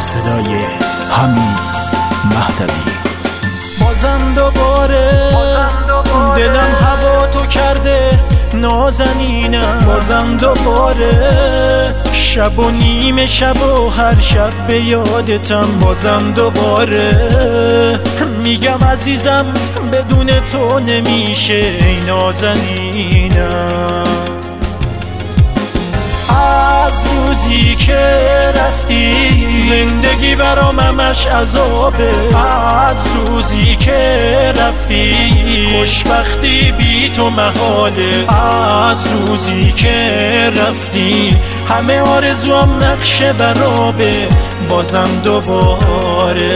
صدای حمید مهدوی. بازم دوباره دلم هوا تو کرده نازنینم، بازم دوباره شب و نیمه شب و هر شب به یادتم، بازم دوباره میگم عزیزم بدون تو نمیشه ای نازنینم. از روزی که رفتی زندگی برام همش عذابه، از روزی که رفتی خوشبختی بی تو محاله، از روزی که رفتی همه آرزوام نقش برابه، بازم دوباره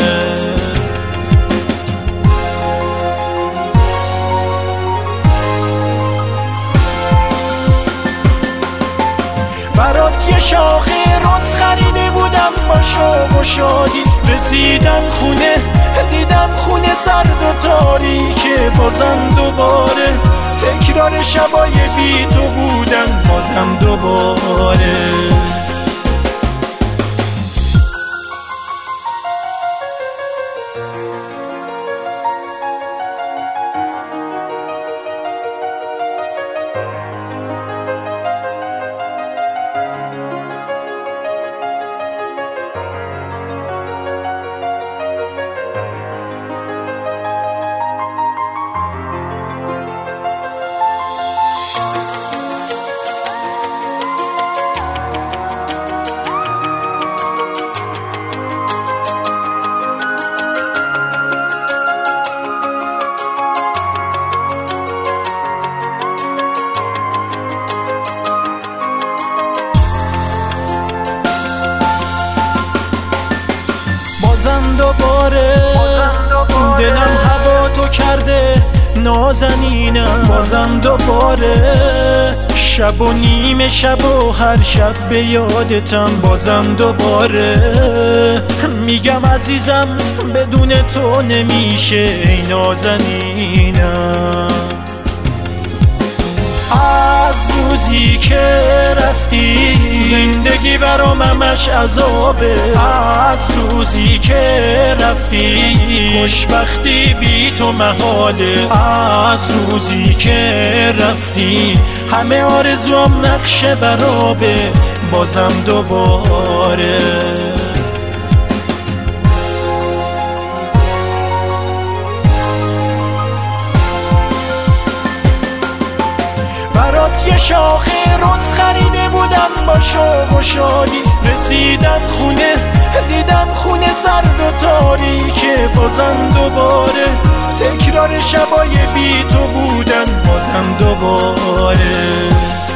برات یه شاخه رز خریده بودم با شوق و شادی، رسیدم خونه دیدم خونه سرد و تاریکه، بازم دوباره تکرار شبای بی تو بودن، بازم دوباره بازم دوباره دلم هوا تو کرده نازنینم، بازم دوباره شب و نیمه شب و هر شب به یادتم، بازم دوباره میگم عزیزم بدون تو نمیشه ای نازنینم. از روزی که رفتی زندگی برام همش عذابه، از روزی که رفتی خوشبختی بی تو محاله، از روزی که رفتی همه آرزوام نقش برابه، بازم دوباره برات یه شاخه رز خریده بودم با شوق و شادی، رسیدم خونه دیدم خونه سرد و تاریکه، بازم دوباره تکرار شبای بی تو بودن، بازم دوباره